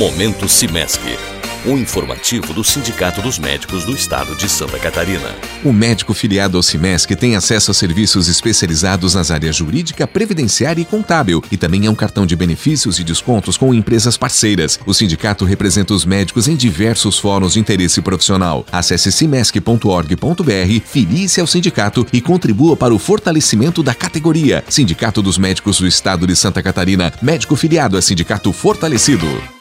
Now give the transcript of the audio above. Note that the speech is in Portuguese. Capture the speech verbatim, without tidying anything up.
Momento Cimesc, um informativo do Sindicato dos Médicos do Estado de Santa Catarina. O médico filiado ao Cimesc tem acesso a serviços especializados nas áreas jurídica, previdenciária e contábil, e também é um cartão de benefícios e descontos com empresas parceiras. O sindicato representa os médicos em diversos fóruns de interesse profissional. Acesse cimesc ponto org ponto br, filie-se ao sindicato e contribua para o fortalecimento da categoria. Sindicato dos Médicos do Estado de Santa Catarina, médico filiado a sindicato fortalecido.